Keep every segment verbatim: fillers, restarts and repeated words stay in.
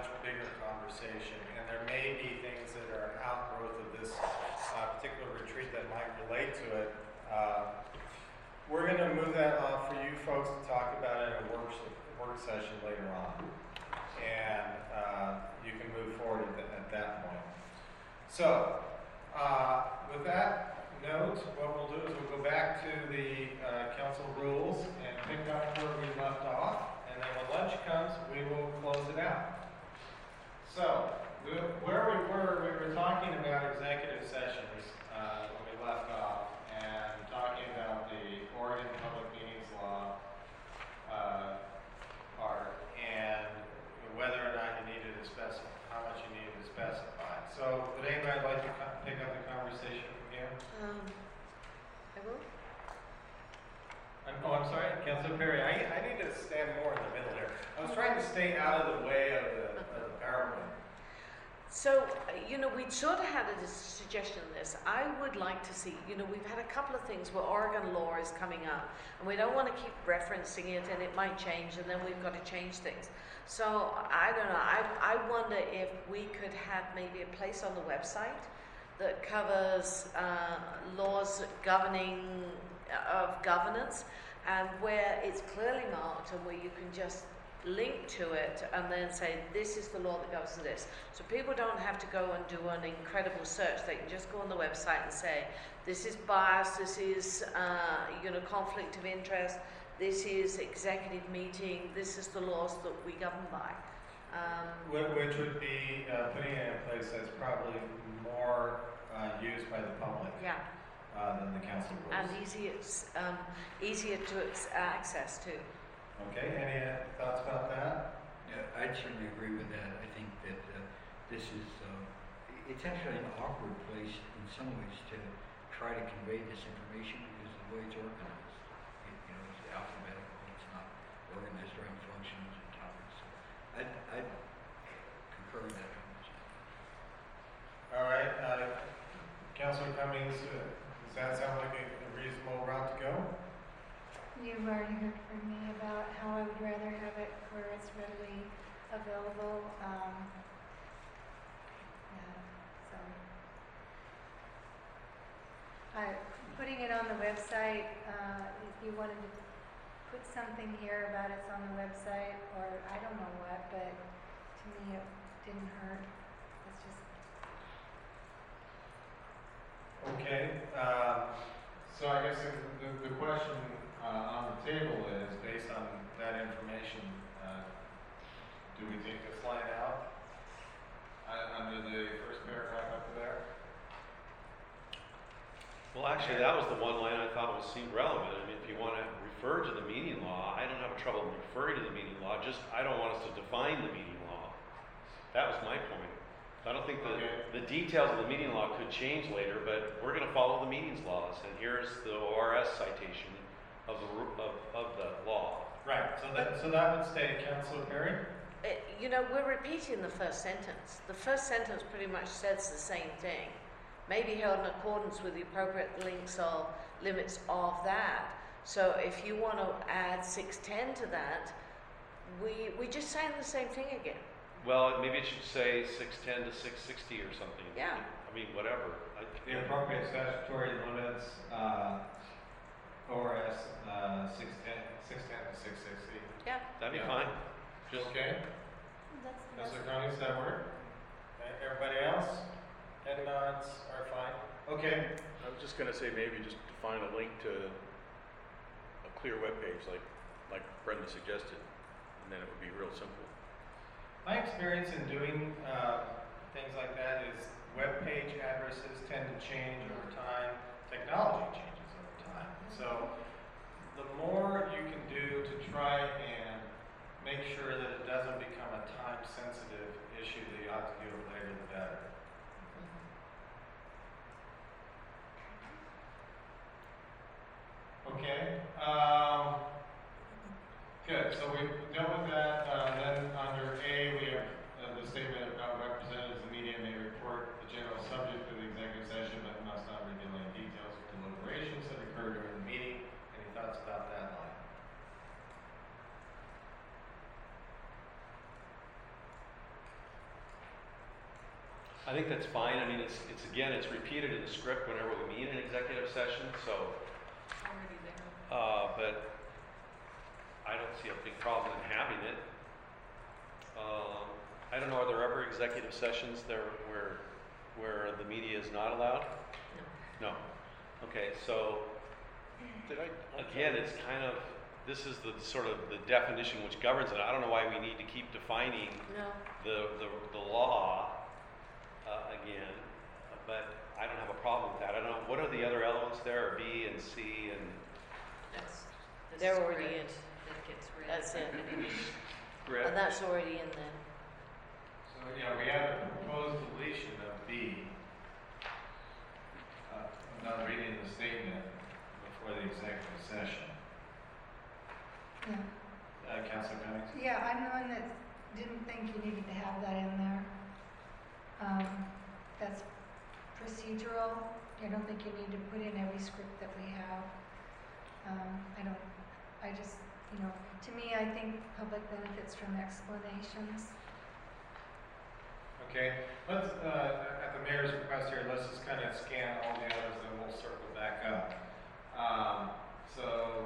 much bigger conversation, and there may be things that are an outgrowth of this uh, particular retreat that might relate to it. Uh, we're going to move that off for you folks to talk about it in a work, work session later on, and uh, you can move forward at, th at that point. So, uh, with that note, what we'll do is we'll go back to the uh, council rules and pick up where we left off, and then when lunch comes, we will close it out. So, we, where we were, we were talking about executive sessions uh, when we left off, and talking about the Oregon Public Meetings Law uh, part, and whether or not you needed to specify, how much you needed to specify. So, would anybody like to pick up the conversation from here? Um, I will. I'm, oh, I'm sorry, Councilor Perry. I, I need to stand more in the middle here. I was trying to stay out of the way of the, of the PowerPoint. So, uh, you know, we sort of had a suggestion on this. I would like to see, you know, we've had a couple of things where Oregon law is coming up, and we don't want to keep referencing it, and it might change, and then we've got to change things. So, I don't know, I, I wonder if we could have maybe a place on the website that covers uh, laws governing, uh, of governance, and where it's clearly marked, and where you can just link to it and then say this is the law that governs this, so people don't have to go and do an incredible search. They can just go on the website and say this is bias, this is uh, you know, conflict of interest, this is executive meeting, this is the laws that we govern by. Um, Which would be uh, putting it in a place that's probably more uh, used by the public yeah. uh, than the council rules. And easier, um, easier to access too. Okay, any uh, thoughts about that? Yeah, I'd certainly agree with that. I think that uh, this is, uh, it's actually an awkward place in some ways to try to convey this information because of the way it's organized. It, you know, it's alphabetical, it's not organized around functions and topics. So I'd, I'd concur with that. All right, uh, Councilor Cummings, uh, does that sound like a, a reasonable route to go? You've already heard from me about how I would rather have it where it's readily available. Um, yeah, so, uh, putting it on the website, uh, if you wanted to put something here about it's on the website, or I don't know what, but to me it didn't hurt. It's just. Okay, um, so I guess the, the, the question Uh, on the table is, based on that information, uh, do we take this line out uh, under the first paragraph up there? Well, actually, that was the one line I thought was seemed relevant. I mean, if you want to refer to the meeting law, I don't have trouble referring to the meeting law, just I don't want us to define the meeting law. That was my point. I don't think the, okay. the details of the meeting law could change later, but we're going to follow the meetings laws, and here's the O R S citation of the of, of the law. Right. So that so that would stay, Councilor Perry. It, you know, we're repeating the first sentence. The first sentence pretty much says the same thing. Maybe held in accordance with the appropriate links or limits of that. So if you want to add six ten to that, we we just saying the same thing again. Well, maybe it should say six ten to six sixty or something. Yeah. I mean, whatever. I, The appropriate statutory limits. Uh, O R S uh, six ten to six sixty. Yeah. That'd be Yeah. fine. Just okay. That's, Councilor Cummings, does that work? Okay. Everybody else? Head nods are fine. Okay. I was just going to say maybe just define a link to a clear web page like, like Brenda suggested, and then it would be real simple. My experience in doing uh, things like that is web page addresses tend to change over time. Technology changes. So, the more you can do to try and make sure that it doesn't become a time-sensitive issue that you ought to deal with later, the better. Okay. Um, good. So we've dealt with that. Uh, then under A, we have uh, the statement about representatives of the media may report the general subject of the executive session, but must not reveal any details of deliberations that occur during the meeting. Any thoughts about that line? I think that's fine. I mean, it's, it's again, it's repeated in the script whenever we meet in executive session, so, Already there. uh, but I don't see a big problem in having it. Um, I don't know, are there ever executive sessions there where, where the media is not allowed? No. Okay, so, Did I? again, it's kind of, this is the sort of the definition which governs it. I don't know why we need to keep defining No. the, the, the law, uh, again, but I don't have a problem with that. I don't know, what are the other elements there, B and C and, That's the They're already in. script that gets read. That's it. Greg? And that's already in there. So, yeah, we have a proposed deletion of B. Uh, I'm not reading the statement before the executive session. Yeah. Uh, Councilor Cummings? Yeah, I'm the one that didn't think you needed to have that in there. Um, that's procedural. I don't think you need to put in every script that we have. Um, I don't, I just, you know, to me, I think public benefits from explanations. Okay, let's, uh, at the mayor's request here, let's just kind of scan all the others, then we'll circle back up. Um, so,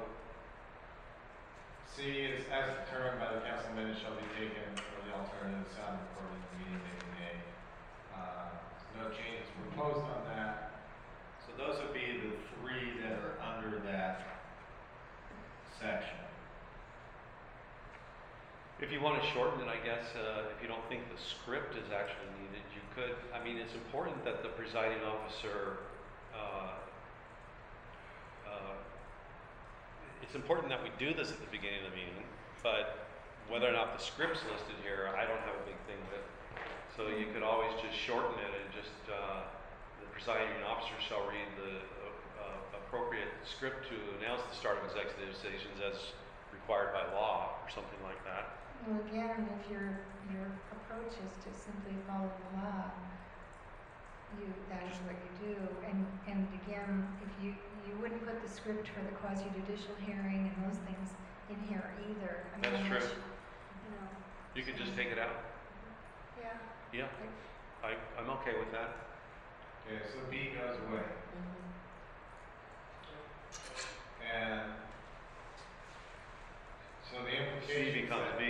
C is as determined by the council minutes shall be taken for the alternative sound recording of the meeting may be made. Uh, no changes proposed on that. So those would be the three that are under that section. if you want to shorten it, I guess, uh, if you don't think the script is actually needed, you could, I mean, it's important that the presiding officer, uh, uh, it's important that we do this at the beginning of the meeting, but whether or not the script's listed here, I don't have a big thing with it. So you could always just shorten it and just, uh, the presiding officer shall read the uh, uh, appropriate script to announce the start of executive sessions as required by law, or something like that. Well, again, if your, your approach is to simply follow the law, you, that is what you do. And, and again, if you, you wouldn't put the script for the quasi-judicial hearing and those things in here either. I mean, That's unless true. You know, You could just take it out. yeah. Yeah, I, I'm okay with that. Okay, so B goes away. Mm-hmm. And so the C implication becomes B.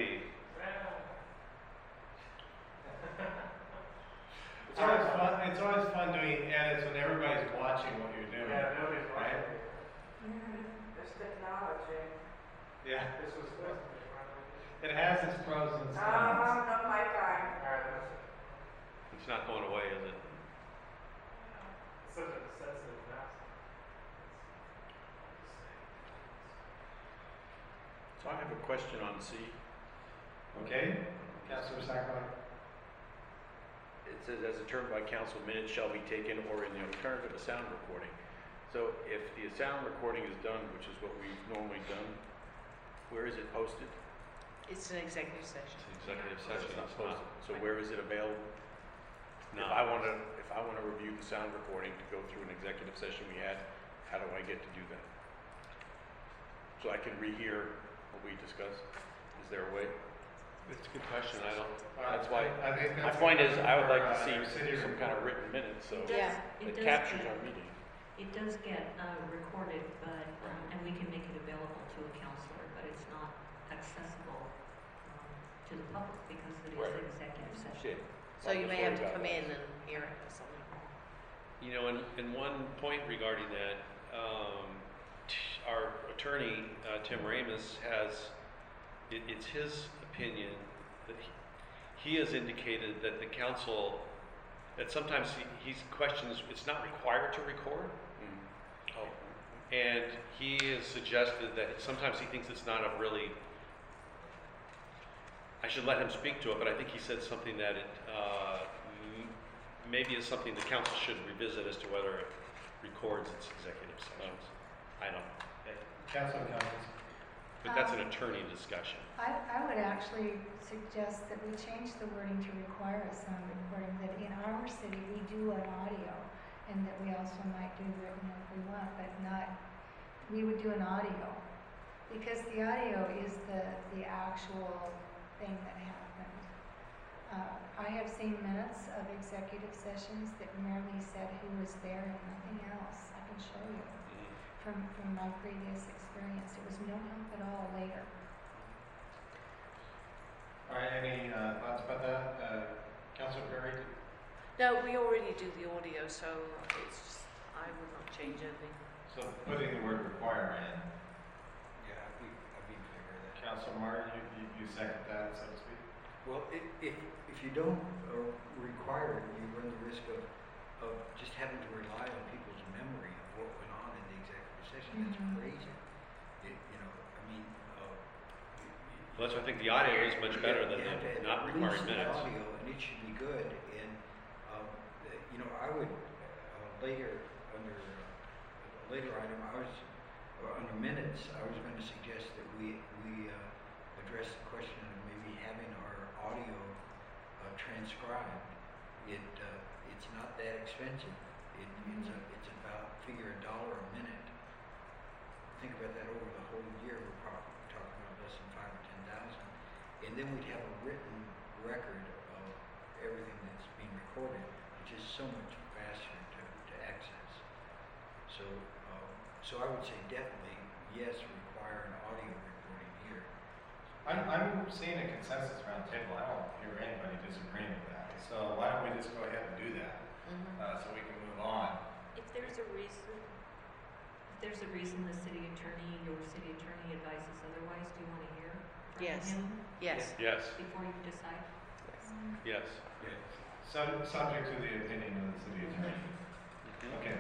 It's always fun. It's always fun doing edits when everybody's watching what you're doing. Yeah, nobody's right? This technology, Yeah. this was supposed to be It has its pros and cons. Um, not my time. Alright, that's it. It's not going away, is it? It's such a sensitive mess. So I have a question on C. Okay, Councilor Sackler. It says, as determined by council, minutes shall be taken, or in the alternative, a sound recording. So if the sound recording is done, which is what we've normally done, where is it posted? It's an executive It's session. an executive So session, it's not it's not. posted. So where is it available? If No. I wanna, if I wanna review the sound recording to go through an executive session we had, how do I get to do that? So I can rehear what we discussed? Is there a way? It's a good question, I don't, That's why- I think My that's point a is, question I would for, like to uh, see our city some kind of report. written minutes, so It Yeah. does, it it does captures get, our meeting. it does get, uh, recorded, but, um, and we can make it available to a counselor, but it's not accessible, um, to the public because it is Right. an executive session. Shit. So you may have to About come that. in and hear it or something. you know, and, and one point regarding that, um, t- our attorney, uh, Tim Ramus, has, it, it's his opinion that he, he has indicated that the council, that sometimes he, he's questions, it's not required to record. Mm. Oh, And he has suggested that sometimes he thinks it's not a really, I should let him speak to it, but I think he said something that it, uh, m- maybe is something the council should revisit as to whether it records its executive sessions. I don't know, Councilor Cummings. but that's an attorney discussion. I, I would actually suggest that we change the wording to require a sound recording, that in our city, we do an audio, and that we also might do written if we want, but not, we would do an audio. Because the audio is the, the actual thing that happened. Uh, I have seen minutes of executive sessions that merely said who was there and nothing else. I can show you from, from my previous experience. It was no help at all later. All right, any uh, thoughts about that? Uh, Councilor Perry? No, we already do the audio, so it's just, I would not change anything. So putting the word require in. Yeah, I'd be, I'd be in favor of that. Councilor Martin, you, you, you second that, so to speak? Well, if, if, if you don't uh, require it, you run the risk of, of just having to rely on people's memory of what went on in the executive session. That's Mhm. crazy. It, you know, I mean, uh, you, you, Well, that's why I think the audio is much better than you have to the at not least required the minutes. audio, and it should be good. And um, uh, you know, I would uh, later under uh, a later item, I was uh, under minutes. I was going to suggest that we we uh, address the question of maybe having our audio uh, transcribed. It uh, it's not that expensive. It, it's a, it's about figure a dollar a minute. Think about that over the whole year. We're probably talking about less than five or ten thousand, and then we'd have a written record of everything that's being recorded, which is so much faster to, to access. So, um, so I would say definitely yes, require an audio recording here. I'm, I'm seeing a consensus around the table. I don't hear anybody disagreeing with that. So why don't we just go ahead and do that, Mm-hmm. uh, so we can move on? If there's a reason, if there's a reason the city attorney, your city attorney advises otherwise, do you want to hear from Yes. him Yes. Yes, before you decide? yes. Yeah. Sub, subject to the opinion of the city attorney. Mhm. Okay.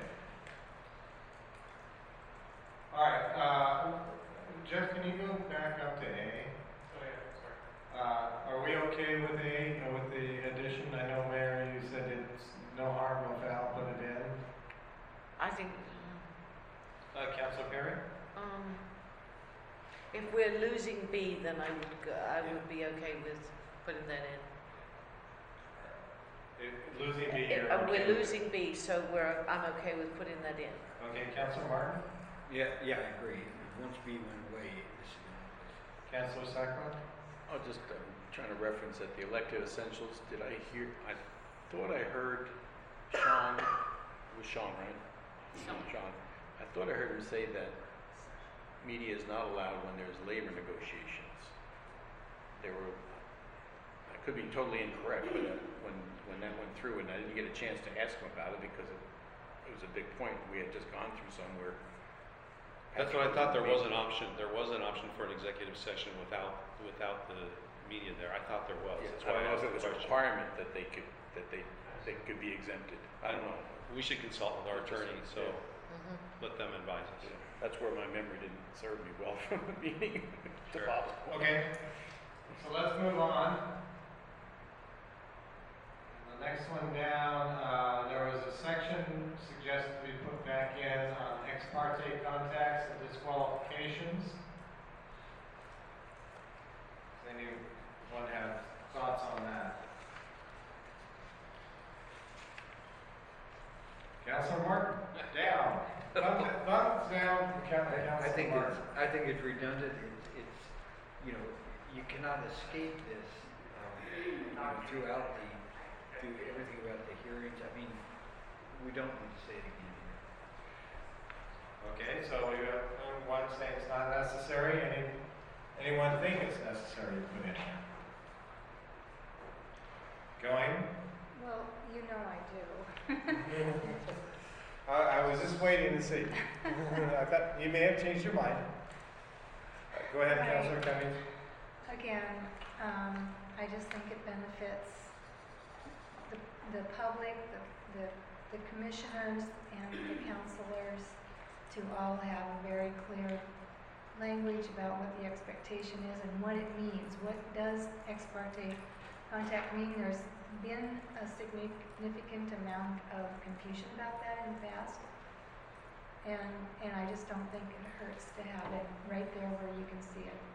All right, uh, Jeff, can you go back up to A? Oh, yeah, sorry. Uh, are we okay with A, uh, with the addition? I know, Mayor, you said it's no harm, no foul, put it in. I think, Uh, Councilor Perry? um, if we're losing B, then I would go, I would be okay with putting that in. Uh, Losing B, If- you're uh, okay We're with? losing B, so we're, I'm okay with putting that in. Okay, Councilor Martin? Yeah, yeah, I agree. Once B went away, this is going to Councilor Sacco? I'll just, um, trying to reference that the elected essentials, did I hear, I thought I heard Sean, it was Sean, right? Sean. Sean. I thought I heard him say that media is not allowed when there's labor negotiations. There were, I could be totally incorrect, but uh, when, when that went through, and I didn't get a chance to ask him about it because it, it was a big point, we had just gone through somewhere. That's what I thought, there was an option, there was an option for an executive session without, without the media there. I thought there was. Yeah, That's I why don't know asked if it the was a question. requirement that they could, that they, they could be exempted. I don't know. We should consult with our attorney, so Mhm. let them advise us. That's where my memory didn't serve me well from the meeting to Sure. follow. Okay, so let's move on. The next one down, uh, there was a section suggested to be put back in on ex parte contacts and disqualifications. Does anyone have thoughts on that? Councilor Martin, down. Thumbs, thumbs down for Coun- I, I Councilor think Martin. it's, I think it's redundant. It's, it's, you know, you cannot escape this, um, you know, throughout the, through everything about the hearings. I mean, we don't need to say it again here. Okay, so we have uh, one saying it's not necessary. Any, anyone think it's necessary to put in here? Going? Well, you know I do. I, I was just waiting to see. I thought you may have changed your mind. Uh, Go ahead, Right. Councilor Cummings. Again, um, I just think it benefits the, the public, the, the, the commissioners and the councilors to all have a very clear language about what the expectation is and what it means. What does ex parte contact mean? There's been a significant amount of confusion about that in the past. And, and I just don't think it hurts to have it right there where you can see it.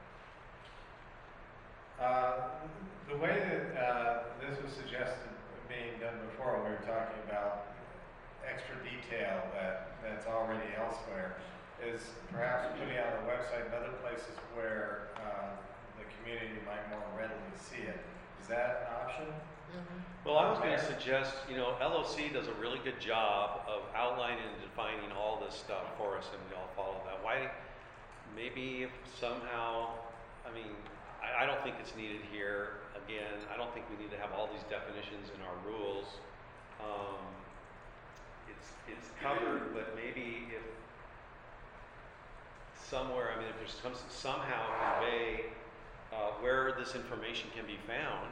Uh, the way that uh, this was suggested being done before, when we were talking about extra detail that, that's already elsewhere, is perhaps putting it on the website and other places where uh, the community might more readily see it. Is that an option? Well, I was gonna suggest, you know, L O C does a really good job of outlining and defining all this stuff for us, and we all follow that. Why, maybe if somehow, I mean, I, I don't think it's needed here. Again, I don't think we need to have all these definitions in our rules. Um, it's, it's covered, but maybe if somewhere, I mean, if there's some, somehow convey, uh, where this information can be found,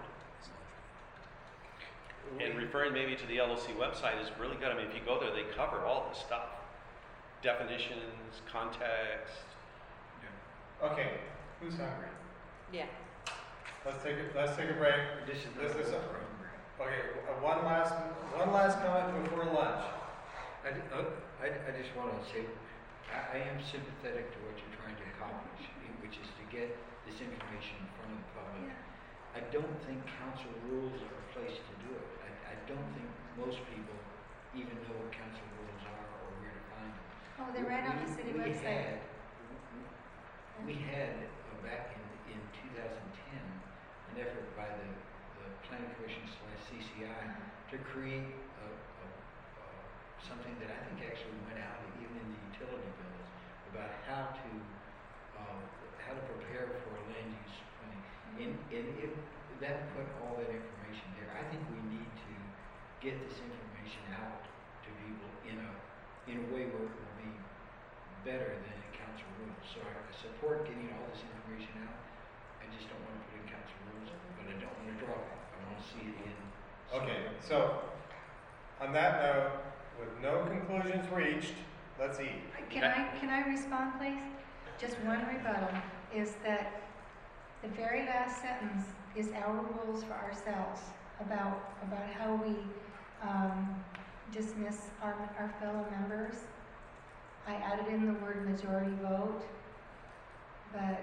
and referring maybe to the L O C website is really good. I mean, if you go there, they cover all this stuff. Definitions, context. Okay, who's hungry? Yeah. Let's take a, let's take a break. This is This not is a- for hungry. Okay, uh, one last, one last comment before lunch. I, d- uh, I, I just want to say, I, I am sympathetic to what you're trying to accomplish, i- which is to get this information in front of the public. I don't think council rules are a place to do it. I, I don't think most people even know what council rules are or where to find them. Oh, they're right on the city We website. had- We had, uh, back in, in two thousand ten, an effort by the, the planning commission slash C C I to create a, a, uh, something that I think actually went out even in the utility bills about how to, uh, how to prepare for land use planning. And, and if that put all that information there, I think we need to get this information out to people in a, in a way where it will be better than in council rules. So I I support getting all this information out. I just don't want to put in council rules, but I don't want to drop it. I want to see it in. Okay, so on that note, with no conclusions reached, let's eat. Can I, can I respond, please? Just one rebuttal is that the very last sentence is our rules for ourselves about, about how we um, dismiss our, our fellow members. I added in the word majority vote, but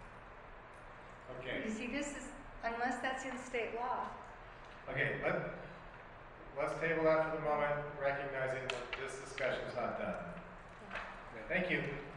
Okay, you see, this is, unless that's in state law. okay, let, let's table that for the moment, recognizing that this discussion's not done. Thank you.